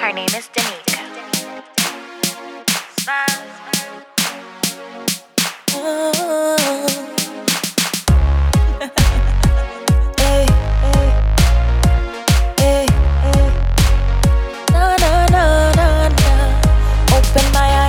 Her name is Danica. Smile. Hey, hey, hey, hey. Na na na na na. Open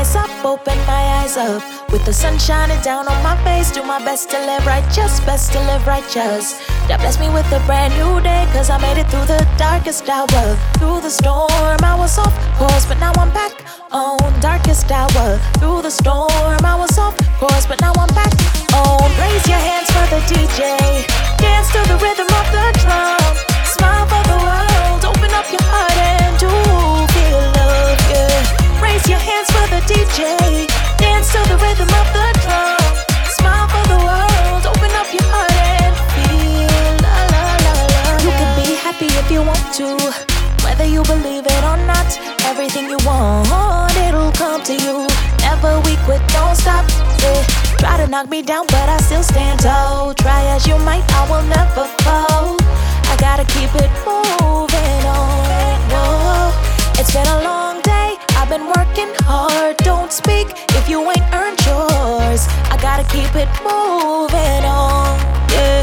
my eyes up. With the sun shining down on my face, do my best to live righteous, best to live righteous. God bless me with a brand new day, cause I made it through the darkest hour. Through the storm, I was off course, but now I'm back on darkest hour. Through the storm, I was off course, but now I'm back on. Raise your hands for the DJ, dance to the rhythm of the drum. Smile for the world, open up your heart and do feel love, yeah. Raise your hands for the DJ, dance to the rhythm of the drum. Smile for the world, open up your heart and feel la la la la. You can be happy if you want to, whether you believe it or not. Everything you want, it'll come to you. Never weak, quit, don't stop. Yeah. Try to knock me down, but I still stand tall. Try as you might, I will never fall. I gotta keep it moving on. Whoa. It's been a long day, I've been working hard. Don't speak if you ain't earned yours. I gotta keep it moving on, yeah.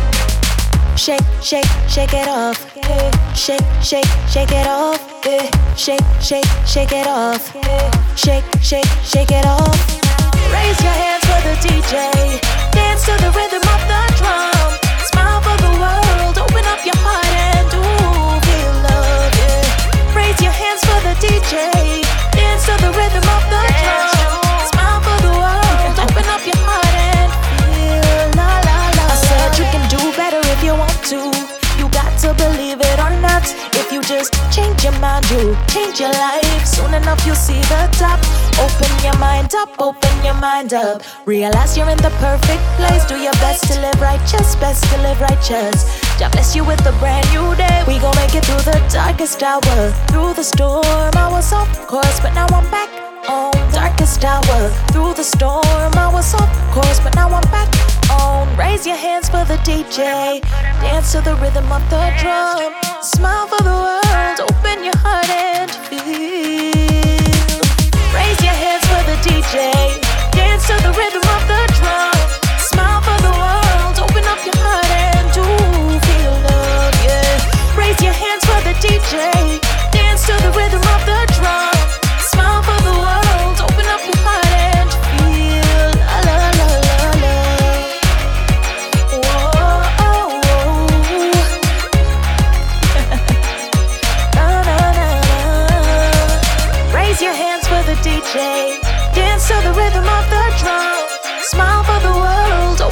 Shake, shake, shake it off, yeah. Shake, shake, shake it off, yeah. Shake, shake, shake it off, yeah. Shake, shake, shake it off. Raise your hands for the DJ, dance to the rhythm of the drum. Smile for the world, open up your heart and do feel love, yeah. Raise your hands for the DJ, dance to the rhythm of the drum. Smile for the world, open up your heart and feel la la la. I said you can do better if you want to. You got to believe it or not. If you just change your mind, you change your life. Soon enough you'll see the top. Open your mind up, open your mind up. Realize you're in the perfect place. Do your best to live righteous, best to live righteous. God bless you with a brand new day. We gon' make it through the darkest hour. Through the storm, I was off course, but now I'm back on darkest hour. Through the storm, I was off course, but now I'm back on. Raise your hands for the DJ, dance to the rhythm of the drum. Smile for the world, open your heart and feel. Raise your hands for the DJ, dance to the rhythm of the drum. Smile for the world, open up your heart and do feel love, yeah. Raise your hands for the DJ, dance to the rhythm of the drum. Smile for the world, open up your heart and feel la la la la la. Whoa, oh, oh. Na, na, na, na. Raise your hands for the DJ, dance to the rhythm of the drum. Smile for the world,